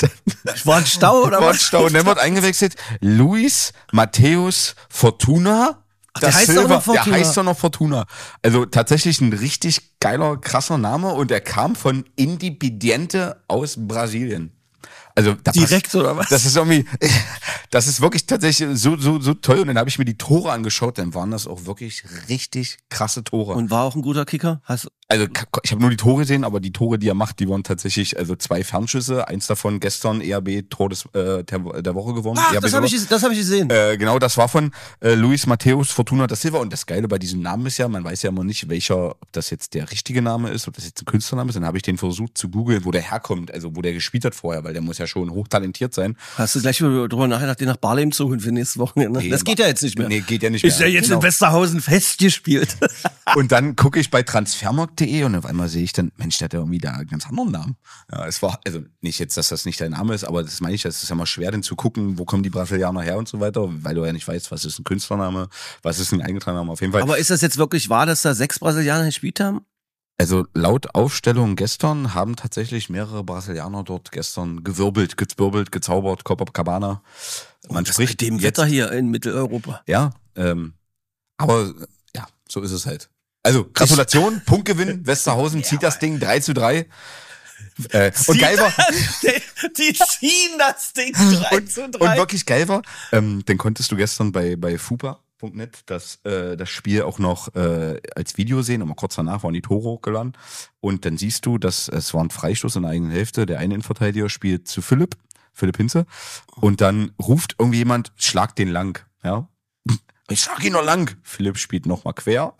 War ein Stau oder War ein was? Stau. Und dann wird eingewechselt Luis Matthäus Fortuna. Ach, der da heißt Silva, doch noch Fortuna. Der heißt doch noch Fortuna. Also tatsächlich ein richtig geiler, krasser Name und er kam von Independiente aus Brasilien. Also da Direkt, passt, oder was? Das ist irgendwie, das ist wirklich tatsächlich so so so toll. Und dann habe ich mir die Tore angeschaut, dann waren das auch wirklich richtig krasse Tore. Und war auch ein guter Kicker? Hast, Also ich habe nur die Tore gesehen, aber die Tore, die er macht, die waren tatsächlich, also zwei Fernschüsse, eins davon gestern E R B Tor des, äh, der, der Woche gewonnen. ach, E R B das habe Silva. ich, das hab ich gesehen. Äh, genau, das war von äh, Luis Matthäus Fortuna da Silva. Und das Geile bei diesem Namen ist ja, man weiß ja immer nicht, welcher, ob das jetzt der richtige Name ist, ob das jetzt ein Künstlername ist. Dann habe ich den versucht zu googeln, wo der herkommt, also wo der gespielt hat vorher, weil der muss ja schon hochtalentiert sein. Hast du gleich drüber nachgedacht, den nach Barlem zu holen für nächstes Wochenende? Nee, das geht ja jetzt nicht mehr. Nee, geht ja nicht mehr. Ist ja jetzt Genau. in Westerhausen festgespielt. Und dann gucke ich bei transfermarkt punkt de und auf einmal sehe ich dann, Mensch, der hat ja irgendwie da einen ganz anderen Namen. Ja, es war, also nicht jetzt, dass das nicht dein Name ist, aber das meine ich, das ist ja mal schwer, denn zu gucken, wo kommen die Brasilianer her und so weiter, weil du ja nicht weißt, was ist ein Künstlername, was ist ein eingetragener Name, auf jeden Fall. Aber ist das jetzt wirklich wahr, dass da sechs Brasilianer gespielt haben? Also laut Aufstellung gestern haben tatsächlich mehrere Brasilianer dort gestern gewirbelt, gezwirbelt, gezaubert, Copacabana. Man Das spricht bei dem jetzt, Wetter hier in Mitteleuropa. ja, ähm, aber ja, so ist es halt. Also Gratulation, Punktgewinn, Westerhausen zieht das Ding drei zu drei. Äh, und geil war, Die, die ziehen das Ding drei und, zu und drei. wirklich geil war, ähm, den konntest du gestern bei bei fupa punkt net das äh, das Spiel auch noch äh, als Video sehen. Und mal kurz danach waren die Tore hochgeladen und dann siehst du, dass es war ein Freistoß in der eigenen Hälfte. Der eine Innenverteidiger spielt zu Philipp, Philipp Hinze, und dann ruft irgendwie jemand, schlag den lang, ja. Ich schlag ihn noch lang. Philipp spielt noch mal quer,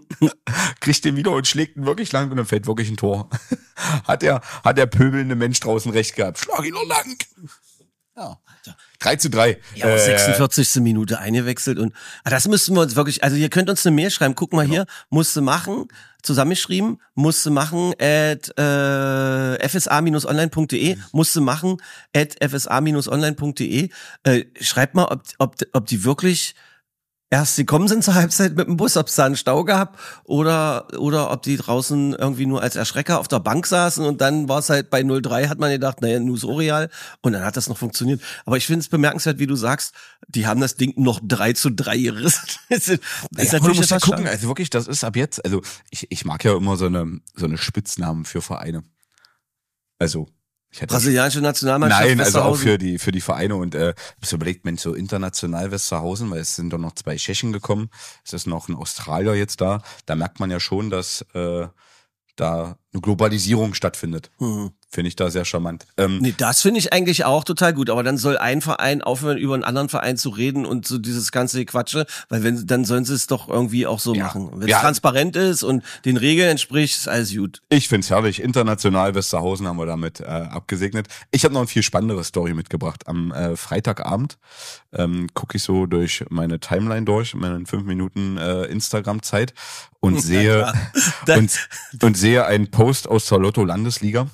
kriegt den wieder und schlägt ihn wirklich lang und dann fällt wirklich ein Tor. Hat der, hat der pöbelnde Mensch draußen recht gehabt. Schlag ihn noch lang. Ja. drei zu drei. Ja, äh, sechsundvierzigste Minute eingewechselt und ah, das müssten wir uns wirklich, also ihr könnt uns eine Mail schreiben, guck mal hier, musste machen, zusammengeschrieben, musste machen at äh, f s a dash online punkt de, musste machen at f s a dash online punkt de. Äh, schreibt mal, ob, ob, ob die wirklich erst gekommen sind zur Halbzeit mit dem Bus, ob es da einen Stau gab oder oder ob die draußen irgendwie nur als Erschrecker auf der Bank saßen und dann war es halt bei null drei, hat man gedacht, naja, Nus Oreal und dann hat das noch funktioniert. Aber ich finde es bemerkenswert, wie du sagst, die haben das Ding noch drei zu drei gerissen. Das ist, das ist Ja, aber du musst ja fast gucken, schade. also wirklich, das ist ab jetzt, also ich, ich mag ja immer so eine, so eine Spitznamen für Vereine. Also, ich hätte Brasilianische Nationalmannschaft. Nein, also auch Westerhausen. für die für die Vereine und äh, ich habe überlegt, Mensch, so international Westerhausen, weil es sind doch noch zwei Tschechen gekommen, es ist noch ein Australier jetzt da, da merkt man ja schon, dass äh, da eine Globalisierung stattfindet. Hm. Finde ich da sehr charmant. Ähm, Nee, das finde ich eigentlich auch total gut, aber dann soll ein Verein aufhören, über einen anderen Verein zu reden und so dieses ganze Quatsche, weil wenn dann sollen sie es doch irgendwie auch so Ja. machen. Wenn es Ja. transparent ist und den Regeln entspricht, ist alles gut. Ich find's herrlich. International Westerhausen haben wir damit äh, abgesegnet. Ich habe noch eine viel spannendere Story mitgebracht. Am äh, Freitagabend ähm, gucke ich so durch meine Timeline durch, meine fünf Minuten äh, Instagram-Zeit und sehe Da- und, und sehe einen Post aus der Lotto-Landesliga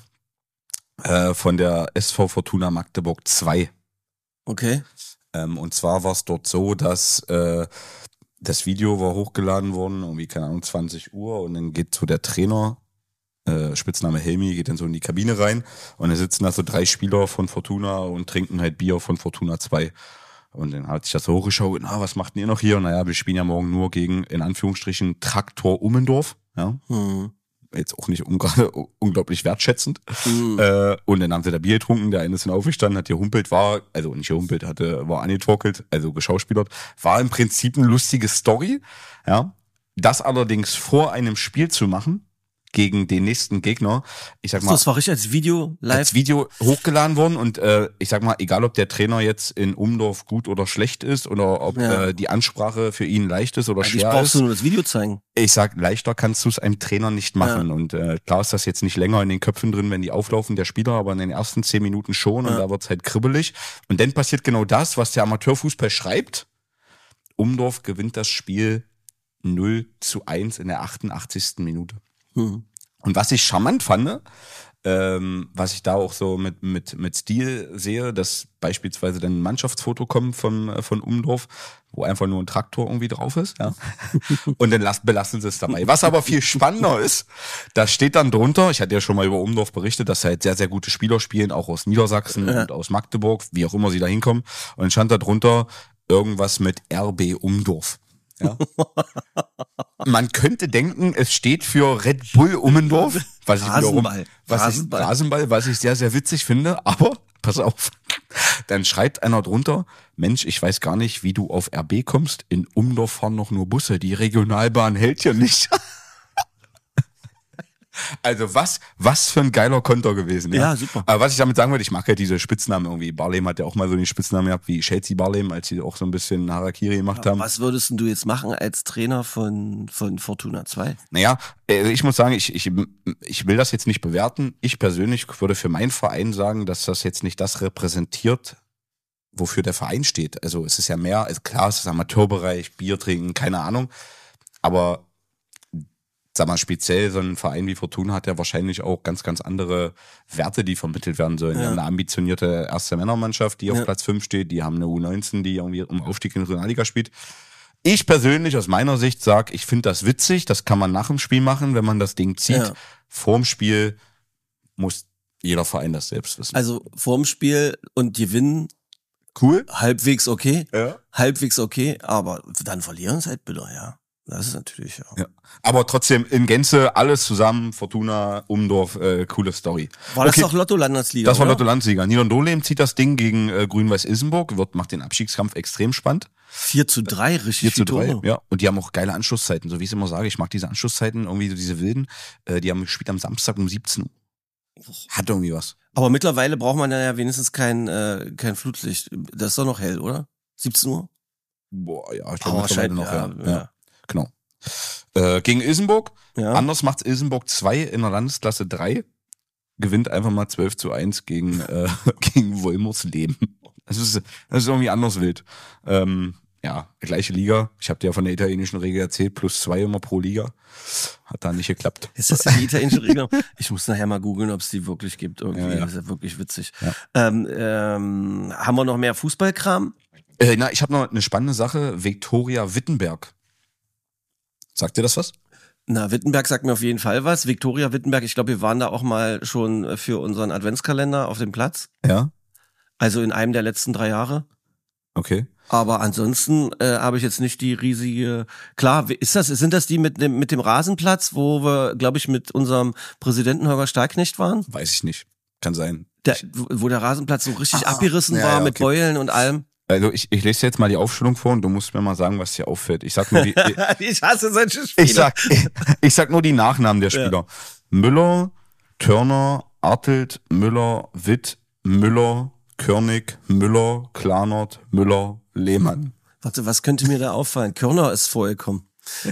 äh, von der S V Fortuna Magdeburg zwei. Okay. Ähm, und zwar war es dort so, dass äh, das Video war hochgeladen worden, irgendwie, keine Ahnung, zwanzig Uhr und dann geht so der Trainer, äh, Spitzname Helmi, geht dann so in die Kabine rein und da sitzen da so drei Spieler von Fortuna und trinken halt Bier von Fortuna zwei. Und dann hat sich das so hochgeschaut, na, was macht denn ihr noch hier? Und naja, wir spielen ja morgen nur gegen, in Anführungsstrichen, Traktor Ummendorf, ja. Hm. Jetzt auch nicht un gerade unglaublich wertschätzend. Mhm. Äh, und dann haben sie da Bier getrunken, der eine ist dann aufgestanden, hat gehumpelt, war, also nicht gehumpelt, hatte, war angetorkelt, also geschauspielert. War im Prinzip eine lustige Story, ja. Das allerdings vor einem Spiel zu machen, gegen den nächsten Gegner. Ich sag mal, so, das war richtig als Video live. Als Video hochgeladen worden und äh, ich sag mal, egal ob der Trainer jetzt in Umdorf gut oder schlecht ist oder ob Ja. äh, die Ansprache für ihn leicht ist oder Eigentlich schwer brauchst ist. du nur das Video zeigen. Ich sag, leichter kannst du es einem Trainer nicht machen. Ja. Und äh, klar ist das jetzt nicht länger in den Köpfen drin, wenn die auflaufen, der Spieler, aber in den ersten zehn Minuten schon und Ja. da wird's halt kribbelig. Und dann passiert genau das, was der Amateurfußball schreibt. Umdorf gewinnt das Spiel null zu eins in der achtundachtzigsten Minute. Hm. Und was ich charmant fand, ähm, was ich da auch so mit, mit, mit Stil sehe, dass beispielsweise dann ein Mannschaftsfoto kommt von, von Umdorf, wo einfach nur ein Traktor irgendwie drauf ist, ja. Und dann las, belassen sie es dabei. Was aber viel spannender ist, da steht dann drunter, ich hatte ja schon mal über Umdorf berichtet, dass halt sehr, sehr gute Spieler spielen, auch aus Niedersachsen Ja. und aus Magdeburg, wie auch immer sie da hinkommen. Und dann stand da drunter irgendwas mit R B Umdorf. Ja. Man könnte denken, es steht für Red Bull Ummendorf, was ich wiederum, Rasenball. was Rasenball. ich, Rasenball, was ich sehr, sehr witzig finde, aber, pass auf, dann schreibt einer drunter, Mensch, ich weiß gar nicht, wie du auf R B kommst, in Umdorf fahren noch nur Busse, die Regionalbahn hält hier nicht. Also was, was für ein geiler Konter gewesen. Ja, Ja, super. Aber was ich damit sagen wollte, ich mag ja diese Spitznamen irgendwie. Barlem hat ja auch mal so den Spitznamen gehabt wie Chelsea Barlem, als sie auch so ein bisschen Harakiri gemacht haben. Was würdest denn du jetzt machen als Trainer von, von Fortuna zwei? Naja, äh, ich muss sagen, ich, ich, ich will das jetzt nicht bewerten. Ich persönlich würde für meinen Verein sagen, dass das jetzt nicht das repräsentiert, wofür der Verein steht. Also es ist ja mehr, also klar, es ist Amateurbereich, Bier trinken, keine Ahnung. Aber sag mal, speziell so ein Verein wie Fortuna hat ja wahrscheinlich auch ganz, ganz andere Werte, die vermittelt werden sollen. Die Ja. haben eine ambitionierte erste Männermannschaft, die auf Ja. Platz fünf steht. Die haben eine U neunzehn, die irgendwie um Aufstieg in die Regionalliga spielt. Ich persönlich aus meiner Sicht sag, ich finde das witzig. Das kann man nach dem Spiel machen, wenn man das Ding zieht. Ja. Vorm Spiel muss jeder Verein das selbst wissen. Also vorm Spiel und gewinnen cool. halbwegs okay, Ja. halbwegs okay, aber dann verlieren es halt bitter, ja. Das ist natürlich, ja. Ja. Aber trotzdem in Gänze alles zusammen, Fortuna, Umdorf, äh, coole Story. War das Okay. doch Lotto-Landesliga, Das war oder? Lotto-Landsieger. Niedern-Dohlem zieht das Ding gegen äh, Grün-Weiß-Isenburg, wird, macht den Abstiegskampf extrem spannend. vier zu drei, richtig vier zu drei, Tore. ja. Und die haben auch geile Anschlusszeiten, so wie ich es immer sage. Ich mag diese Anschlusszeiten, irgendwie so diese wilden. Äh, die haben gespielt am Samstag um siebzehn Uhr. Hat irgendwie was. Aber mittlerweile braucht man dann ja wenigstens kein, äh, kein Flutlicht. Das ist doch noch hell, oder? siebzehn Uhr? Boah, ja, ich Aber glaube mittlerweile noch, wahrscheinlich, ja. ja, ja. Genau. Äh, gegen Ilsenburg. Ja. Anders macht Ilsenburg zwei in der Landesklasse drei. Gewinnt einfach mal zwölf zu eins gegen, äh, gegen Wolmersleben. Das ist, das ist irgendwie anders wild. Ähm, ja, gleiche Liga. Ich habe dir ja von der italienischen Regel erzählt, plus zwei immer pro Liga. Hat da nicht geklappt. Ist das die italienische Regel? Ich muss nachher mal googeln, ob es die wirklich gibt. Irgendwie. Ja, ja. Das ist ja wirklich witzig. Ja. Ähm, ähm, haben wir noch mehr Fußballkram? Äh, na, ich habe noch eine spannende Sache. Viktoria Wittenberg. Sagt dir das was? Na, Wittenberg sagt mir auf jeden Fall was. Viktoria Wittenberg, ich glaube, wir waren da auch mal schon für unseren Adventskalender auf dem Platz. Ja. Also in einem der letzten drei Jahre. Okay. Aber ansonsten äh, habe ich jetzt nicht die riesige. Klar, ist das, sind das die mit dem mit dem Rasenplatz, wo wir, glaube ich, mit unserem Präsidenten Holger Stahlknecht waren? Weiß ich nicht. Kann sein. Der, wo der Rasenplatz so richtig Ah, abgerissen ja, war ja, mit okay. Beulen und allem. Also ich, ich lese jetzt mal die Aufstellung vor und du musst mir mal sagen, was dir auffällt. Ich sag nur die, Ich hasse solche Spiele. ich sag, ich sag nur die Nachnamen der Spieler. Müller, Törner, Artelt, Müller, Witt, Müller, Körnig, Müller, Klanert, Müller, Lehmann. Warte, was könnte mir da auffallen? Körner ist vorgekommen.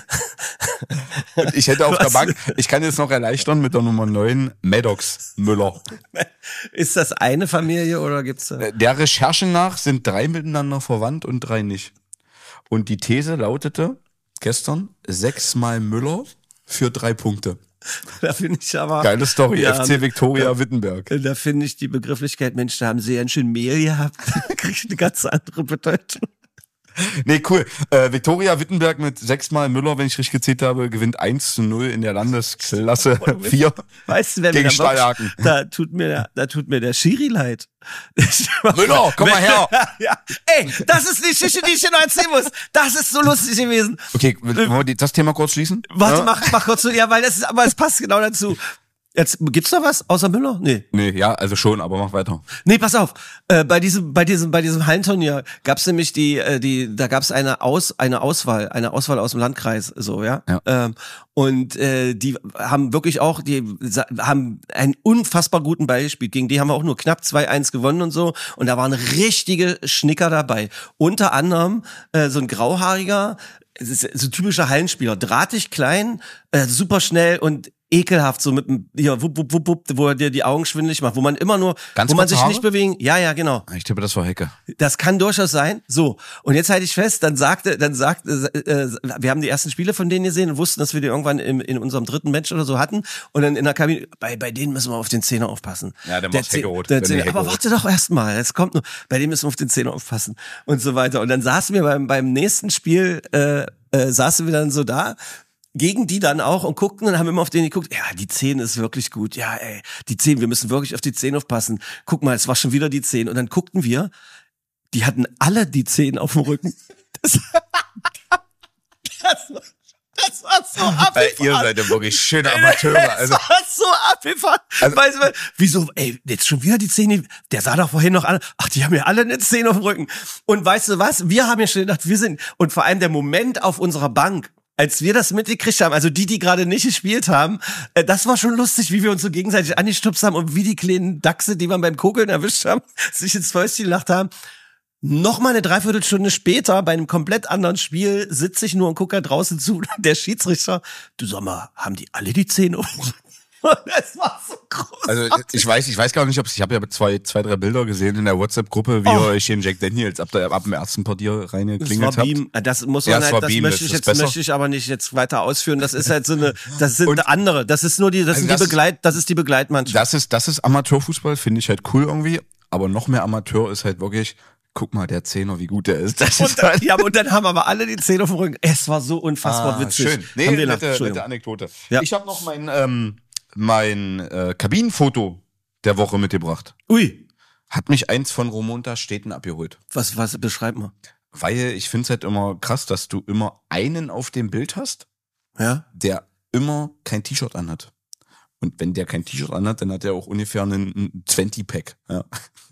Und ich hätte auf Was? der Bank, ich kann jetzt noch erleichtern mit der Nummer neun, Maddox Müller. Ist das eine Familie oder gibt's da? Der Recherche nach sind drei miteinander verwandt und drei nicht. Und die These lautete gestern sechsmal Müller für drei Punkte. Da finde ich aber. Geile Story, Ja, F C Viktoria Wittenberg. Da finde ich die Begrifflichkeit, Mensch, da haben sie ja schön Mehl gehabt. Da krieg ich eine ganz andere Bedeutung. Nee, cool. Äh, Viktoria Wittenberg mit sechsmal Müller, wenn ich richtig gezählt habe, gewinnt eins zu null in der Landesklasse vier Weißt du, wer gegen mir da Stallhaken. wirklich- da tut mir der, da tut mir der Schiri leid. Müller, komm mal her. Ja, ey, das ist die Geschichte, die ich dir noch erzählen muss. Das ist so lustig gewesen. Okay, wollen wir die- das Thema kurz schließen? Warte, Ja? mach, mach kurz so, ja, weil das ist, aber es passt genau dazu. Jetzt, gibt's da was außer Müller? Nee. Nee, ja, also schon, aber mach weiter. Nee, pass auf. Äh, bei diesem, bei diesem, bei diesem Hallenturnier gab's nämlich die, äh, die, da gab's eine Aus, eine Auswahl, eine Auswahl aus dem Landkreis, so, ja. Ja. Ähm, und äh, die haben wirklich auch, die haben einen unfassbar guten Ball gespielt. Gegen die haben wir auch nur knapp zwei eins gewonnen und so. Und da waren richtige Schnicker dabei. Unter anderem äh, so ein grauhaariger, so typischer Hallenspieler, drahtig klein, äh, super schnell und ekelhaft, so mit dem, ja, wupp, wupp, wupp, wupp, wo er dir die Augen schwindelig macht, wo man immer nur, Ganz wo man kurze sich Haare? nicht bewegen, ja, ja, genau. Ich tippe, das war Hecke. Das kann durchaus sein. So. Und jetzt halte ich fest, dann sagte, dann sagte, äh, wir haben die ersten Spiele von denen gesehen und wussten, dass wir die irgendwann im, in unserem dritten Match oder so hatten. Und dann in der Kabine, bei, bei denen müssen wir auf den Zehner aufpassen. Ja, dann Der machst Hecke Zeh- rot. der Dann Zehner, die Hecke aber rot. warte doch erst mal, jetzt kommt nur, bei denen müssen wir auf den Zehner aufpassen und so weiter. Und dann saßen wir beim, beim nächsten Spiel, äh, äh, saßen wir dann so da, gegen die dann auch und guckten und haben immer auf den geguckt, ja, die zehn ist wirklich gut, ja, ey, die zehn, wir müssen wirklich auf die zehn aufpassen. Guck mal, es war schon wieder die zehn. Und dann guckten wir, die hatten alle die zehn auf dem Rücken. Das, das, war, das war so abgefahren. Ihr seid ja wirklich schöne Amateure. Also, Das war so abgefahren. Also- weißt du, wieso, ey, jetzt schon wieder die zehn, der sah doch vorhin noch an, ach, die haben ja alle eine zehn auf dem Rücken. Und weißt du was, wir haben ja schon gedacht, wir sind, und vor allem der Moment auf unserer Bank, als wir das mitgekriegt haben, also die, die gerade nicht gespielt haben, äh, das war schon lustig, wie wir uns so gegenseitig angestupst haben und wie die kleinen Dachse, die wir beim Kokeln erwischt haben, sich ins Fäustchen gelacht haben. Noch mal eine Dreiviertelstunde später, bei einem komplett anderen Spiel, sitze ich nur und gucke da draußen zu. Der Schiedsrichter, du sag mal, haben die alle die Zähne auf dem Rücken? Das war so groß. also ich weiß, ich weiß gar nicht, ob es, ich habe ja zwei, zwei, drei Bilder gesehen in der WhatsApp-Gruppe, wie Oh. ihr euch den Jack Daniels ab, der, ab dem ersten Partier Das reingeklingelt war habt. Beam. Das muss Ja, man es halt, war das Beam, möchte das ich ist jetzt, besser. möchte ich aber nicht jetzt weiter ausführen. Das ist halt so eine, das sind Und- andere. Das ist nur die, das Also sind das die ist- Begleit, das ist die Begleitmannschaft. Das ist, das ist Amateurfußball, finde ich halt cool irgendwie. Aber noch mehr Amateur ist halt wirklich, guck mal, der Zehner, wie gut der ist. Das Und ist dann, halt, ja, und dann haben aber alle die Zähne auf dem Rücken. Es war so unfassbar Ah, witzig. schön. Nee, Haben wir nette, gelacht. Entschuldigung. nette Anekdote. Ja. Ich habe noch mein, ähm, mein äh, Kabinenfoto der Woche mitgebracht. Ui, Hat mich eins von Romonta Städten abgeholt. was, was, beschreib mal. Weil ich finde es halt immer krass, dass du immer einen auf dem Bild hast, Ja? der immer kein T-Shirt anhat. Und wenn der kein T-Shirt anhat, dann hat er auch ungefähr einen, einen zwanzig-Pack. Ja.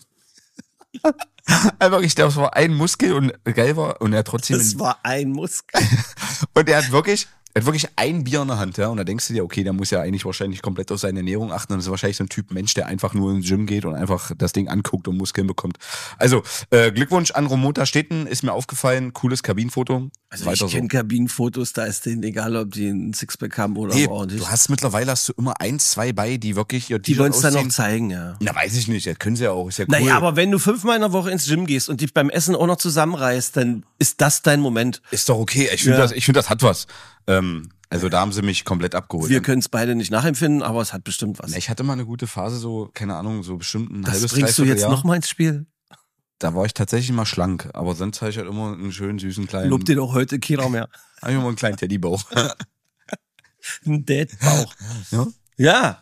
Einfach, ich glaube, es war ein Muskel und geil war und er hat trotzdem Das einen, war ein Muskel. und er hat wirklich, er hat wirklich ein Bier in der Hand, ja. Und da denkst du dir, okay, der muss ja eigentlich wahrscheinlich komplett auf seine Ernährung achten. Und das ist wahrscheinlich so ein Typ Mensch, der einfach nur ins Gym geht und einfach das Ding anguckt und Muskeln bekommt. Also, äh, Glückwunsch an Romota Städten, ist mir aufgefallen, cooles Kabinenfoto. Also Weiter ich kenne so. Kabinenfotos, da ist denen egal, ob die einen Sixpack haben oder Nee, aber auch nicht. du hast mittlerweile hast du immer eins, zwei bei, die wirklich ihr Die T-Shirt wollen es dann noch ausziehen. zeigen, ja. Na, weiß ich nicht, das können sie ja auch, ist ja cool. Naja, aber wenn du fünfmal in der Woche ins Gym gehst und dich beim Essen auch noch zusammenreißt, dann ist das dein Moment. Ist doch okay, ich finde Ja. das, ich finde das hat was. Ähm, also da haben sie mich komplett abgeholt. Wir können es beide nicht nachempfinden, aber es hat bestimmt was. Na, ich hatte mal eine gute Phase, so, keine Ahnung, so bestimmt ein Das halbes, bringst du jetzt Dreivierteljahr. noch mal ins Spiel? Da war ich tatsächlich mal schlank, aber sonst hatte ich halt immer einen schönen, süßen kleinen, Lobt dir doch heute keiner mehr. hab ich immer einen kleinen Teddybauch. Ein Dad-Bauch. Ja.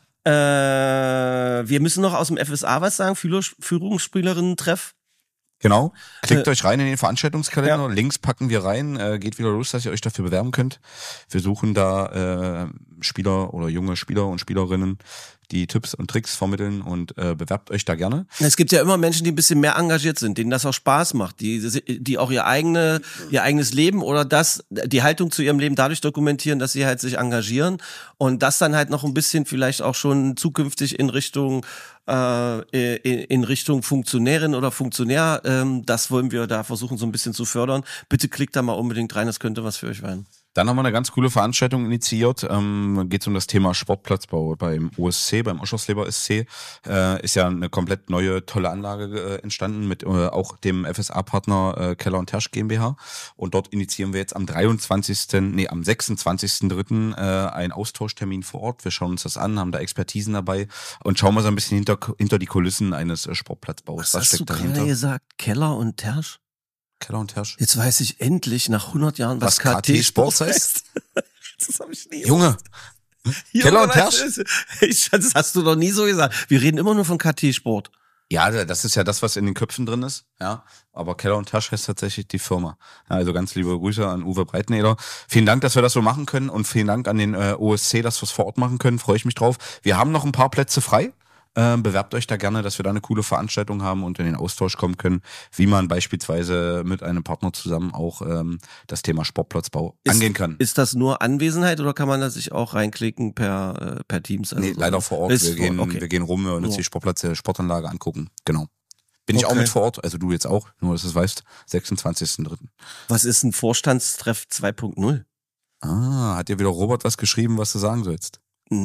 Ja, äh, wir müssen noch aus dem F S A was sagen, Führungs- Führungsspielerinnen-Treff. Genau. Klickt Äh, euch rein in den Veranstaltungskalender. Links packen wir rein. Äh, geht wieder los, dass ihr euch dafür bewerben könnt. Wir suchen da äh, Spieler oder junge Spieler und Spielerinnen, die Tipps und Tricks vermitteln und äh, bewerbt euch da gerne. Es gibt ja immer Menschen, die ein bisschen mehr engagiert sind, denen das auch Spaß macht, die, die auch ihr eigene, ihr eigenes Leben oder das, die Haltung zu ihrem Leben dadurch dokumentieren, dass sie halt sich engagieren und das dann halt noch ein bisschen vielleicht auch schon zukünftig in Richtung, äh, in, in Richtung Funktionärin oder Funktionär, ähm, das wollen wir da versuchen so ein bisschen zu fördern. Bitte klickt da mal unbedingt rein, das könnte was für euch werden. Dann haben wir eine ganz coole Veranstaltung initiiert. Ähm, geht es um das Thema Sportplatzbau beim O S C, beim Oschersleben S C. Äh, ist ja eine komplett neue, tolle Anlage äh, entstanden mit äh, auch dem F S A-Partner äh, Keller und Tersch GmbH. Und dort initiieren wir jetzt am dreiundzwanzigsten nee, am sechsundzwanzigsten dritten Äh, einen Austauschtermin vor Ort. Wir schauen uns das an, haben da Expertisen dabei und schauen mal so ein bisschen hinter, hinter die Kulissen eines äh, Sportplatzbaus. Was hast du gerade gesagt? Keller und Tersch? Keller und Tersch. Jetzt weiß ich endlich nach hundert Jahren, was, Was K T Sports heißt? Das habe ich nie. Junge, Junge, Keller und was Tersch? ist- Ich, das hast du doch nie so gesagt. Wir reden immer nur von K T-Sport. Ja, das ist ja das, was in den Köpfen drin ist, ja. Aber Keller und Tasch heißt tatsächlich die Firma. Ja, also ganz liebe Grüße an Uwe Breiteneder. Vielen Dank, dass wir das so machen können und vielen Dank an den äh, O S C, dass wir es vor Ort machen können. Freue ich mich drauf. Wir haben noch ein paar Plätze frei. Ähm, bewerbt euch da gerne, dass wir da eine coole Veranstaltung haben und in den Austausch kommen können, wie man beispielsweise mit einem Partner zusammen auch ähm, das Thema Sportplatzbau ist, angehen kann. Ist das nur Anwesenheit oder kann man da sich auch reinklicken per, äh, per Teams? Also nee, leider vor Ort. Wir gehen, okay. wir gehen rum, wir wollen uns Ja. die Sportplatz, die Sportanlage angucken. Genau. Bin ich Okay. auch mit vor Ort, also du jetzt auch, nur dass du es weißt, sechsundzwanzigsten dritten Was ist ein Vorstandstreff zwei Punkt null? Ah, hat dir wieder Robert was geschrieben, was du sagen sollst?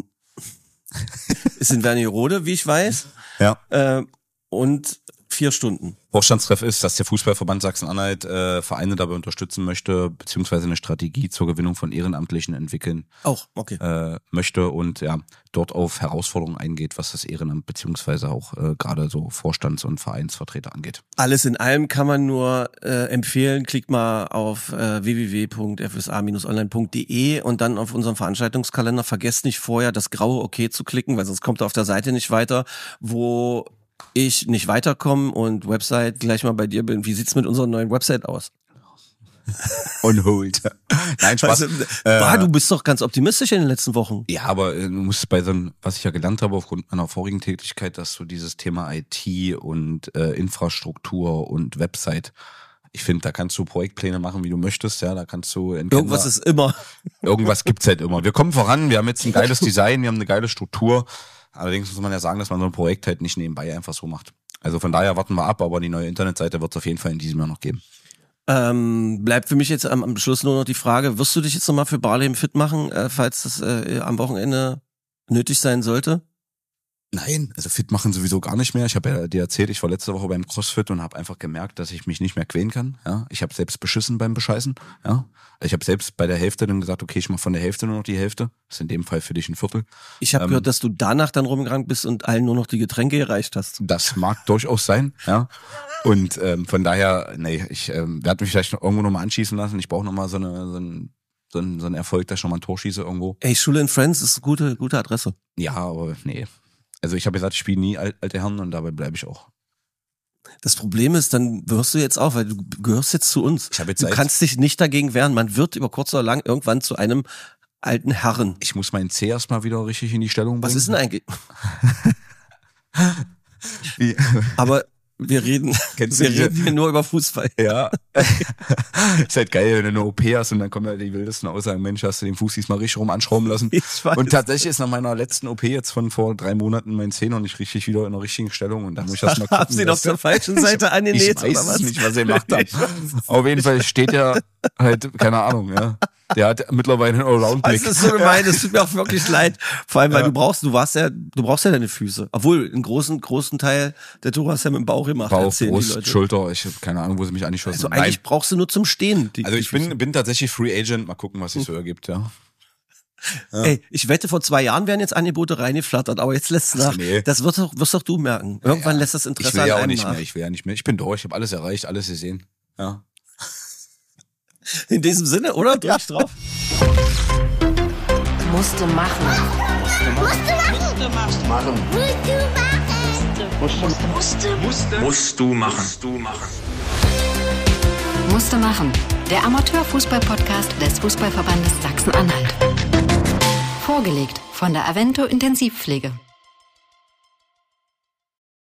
Ist in Wernigerode, wie ich weiß. Ja. Äh, und vier Stunden. Vorstandstreff ist, dass der Fußballverband Sachsen-Anhalt äh, Vereine dabei unterstützen möchte, beziehungsweise eine Strategie zur Gewinnung von Ehrenamtlichen entwickeln Auch, okay. äh, möchte und ja dort auf Herausforderungen eingeht, was das Ehrenamt beziehungsweise auch äh, gerade so Vorstands- und Vereinsvertreter angeht. Alles in allem kann man nur äh, empfehlen, klickt mal auf äh, w w w punkt f s a Bindestrich online punkt d e und dann auf unseren Veranstaltungskalender. Vergesst nicht vorher das graue OK zu klicken, weil sonst kommt ihr auf der Seite nicht weiter, wo ich nicht weiterkomme und Website gleich mal bei dir bin. Wie sieht's mit unserer neuen Website aus? On hold. Nein, Spaß. Also, bah, du bist doch ganz optimistisch in den letzten Wochen. Ja, aber äh, du musst bei so einem, was ich ja gelernt habe aufgrund meiner vorigen Tätigkeit, dass so dieses Thema I T und äh, Infrastruktur und Website, ich finde, da kannst du Projektpläne machen, wie du möchtest, ja, da kannst du in Irgendwas Canva- ist immer. Irgendwas gibt's halt immer. Wir kommen voran, wir haben jetzt ein geiles Design, wir haben eine geile Struktur. Allerdings muss man ja sagen, dass man so ein Projekt halt nicht nebenbei einfach so macht. Also von daher warten wir ab, aber die neue Internetseite wird es auf jeden Fall in diesem Jahr noch geben. Ähm, bleibt für mich jetzt am, am Schluss nur noch die Frage, wirst du dich jetzt nochmal für Barleben fit machen, äh, falls das äh, am Wochenende nötig sein sollte? Nein, also fit machen sowieso gar nicht mehr. Ich habe ja dir erzählt, ich war letzte Woche beim CrossFit und habe einfach gemerkt, dass ich mich nicht mehr quälen kann. Ja, ich habe selbst beschissen beim Bescheißen. Ja, ich habe selbst bei der Hälfte dann gesagt, okay, ich mache von der Hälfte nur noch die Hälfte. Das ist in dem Fall für dich ein Viertel. Ich habe Ähm, gehört, dass du danach dann rumgerannt bist und allen nur noch die Getränke gereicht hast. Das mag durchaus sein. Ja, und ähm, von daher, nee, ich ähm, werde mich vielleicht noch irgendwo nochmal anschießen lassen. Ich brauche nochmal so eine so ein so ein, so ein Erfolg, dass ich nochmal ein Tor schieße irgendwo. Ey, Schule in Friends ist eine gute, gute Adresse. Ja, aber nee. Also ich habe gesagt, ich spiele nie al- alte Herren und dabei bleibe ich auch. Das Problem ist, dann hörst du jetzt auf, weil du gehörst jetzt zu uns. Ich habe jetzt Du seit- kannst dich nicht dagegen wehren. Man wird über kurz oder lang irgendwann zu einem alten Herren. Ich muss meinen C erstmal wieder richtig in die Stellung bringen. Was ist denn eigentlich? Wie? Aber wir reden, Kennst du wir diese- reden hier nur über Fußball. Ja. Ist halt geil, wenn du eine O P hast und dann kommen ja die wildesten Aussagen, Mensch, hast du den Fuß diesmal richtig rum anschrauben lassen. Ich weiß. Und tatsächlich ist nach meiner letzten O P jetzt von vor drei Monaten mein Zeh noch nicht richtig wieder in der richtigen Stellung und da muss ich das mal gucken. Haben sie doch weißt du? zur falschen Seite angenäht, Ich weiß oder was? es nicht, was er gemacht hat. Ich weiß Auf jeden Fall steht er halt, keine Ahnung, ja. Der hat mittlerweile einen Allround-Blick. Das ist so gemein, das tut mir auch wirklich leid. Vor allem, weil du brauchst, du warst ja, du brauchst ja deine Füße. Obwohl, einen großen, großen Teil der Tour hast du ja mit dem Bauch gemacht, Bauch, erzählen die Brust, Leute. Schulter, ich habe keine Ahnung, wo sie mich angeschossen Also haben. eigentlich brauchst du nur zum Stehen. Die, Also die ich bin, Füße. bin tatsächlich Free Agent, mal gucken, was sich so ergibt, ja. Ey, ich wette, vor zwei Jahren wären jetzt Angebote reingeflattert, aber jetzt lässt es nach. nee. Das wirst doch, wirst doch du merken. Irgendwann lässt das Interesse Ich will ja an auch einem nicht nach. mehr, ich will ja nicht mehr. Ich bin durch, ich habe alles erreicht, alles gesehen. Ja. In diesem Sinne, oder? Drück ich drauf. Musste machen. Musst du machen. Musst du machen. Musste machen. Der Amateurfußball-Podcast des Fußballverbandes Sachsen-Anhalt. Vorgelegt von der Avento Intensivpflege.